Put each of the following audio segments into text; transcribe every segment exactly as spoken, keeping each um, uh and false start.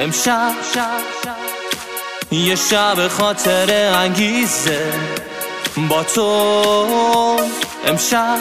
امشب یه شب خاطر انگیزه با تو. امشب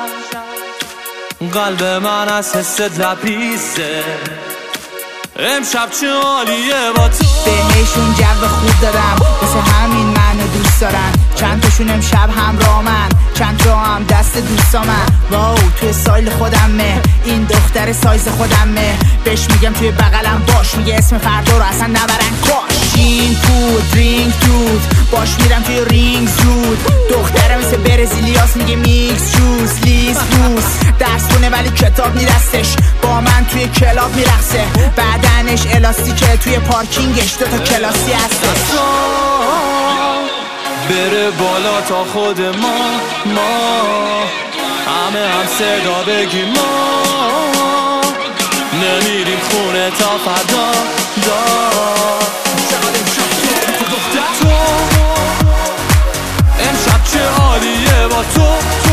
قلب من از حست لبریزه. امشب چه عالیه با تو. بهشون جو خوب دادم واسه همین منو دوست دارن. چند تاشون امشب همراه من، چند تا هم دست دوستامن. واو توی سایل خودمه، این دختر سایز خودمه. بهش میگم توی بغلم باش، میگه اسم فردا رو اصلا نبرن کاش. جین پود درینک دود، باش میرم توی رینگ زود. دخترم مثل برزیلیاس، میگه میکس جوز لیز روز. درس خونه ولی کتاب میدستش، با من توی کلاب میرقصه. بدنش الاستیکه، توی پارکینگش دوتا کلاسی هستش. بره بالا تا خود ما ما همه هم صدا بگیم ما نمیریم خونه تا فردا دا. تو امشب چه عالیه با تو.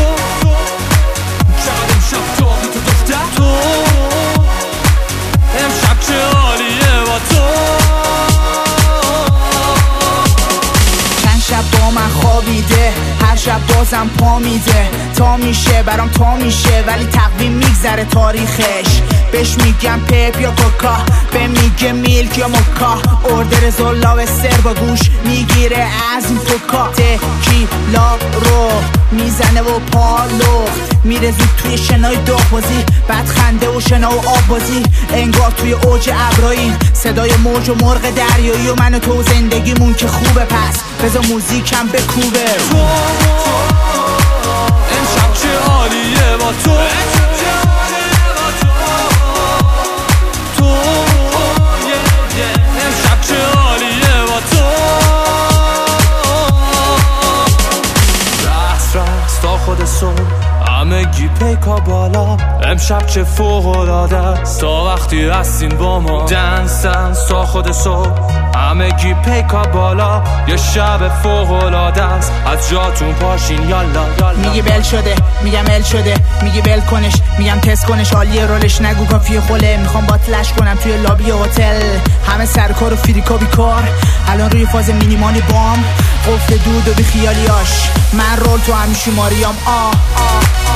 تو تو امشب چه عالیه با تو. شب با من خوابیده، هر شب بازم پا میده. تا میشه برام تا میشه، ولی تقویم میگذره تاریخش. بهش میگم پپ یا کوکا، به میگه میلک یا موکا. اردر زلا و سر با گوش میگیره از این پوکا. تکیلا رو میزنه و پالو میره زود توی شنای داغ بازی. بعد خنده و شنا و آب بازی، انگار توی اوج ابراهیم. صدای موج و مرغ دریایی و من و تو زندگیمون که خوبه. پس بذار موزیکم بکوبه. تو امشب چه عالیه با تو. تو امشب چه عالیه با تو. رقص رقص تا خود صبح، همه گی پیکا بالا. امشب چه فوق العاده است تا وقتی هستین با ما. دنس دنس تا خود صبح، همه گی پیکا بالا. یه شب فوق العاده است، از جاتون پاشین یالا. میگی بل شده، میگم ال شده. میگی بل کنش، میگم تست کنش. عالیه رولش نگو کافیه خوله. میخوام با تلش کنم توی لابی هتل. همه سرکار و فریکا بیکار، الان روی فاز مینیمالی بام. قفل دود و بی خیالیاش، من رول تو همیشه ماریام. آه آه آه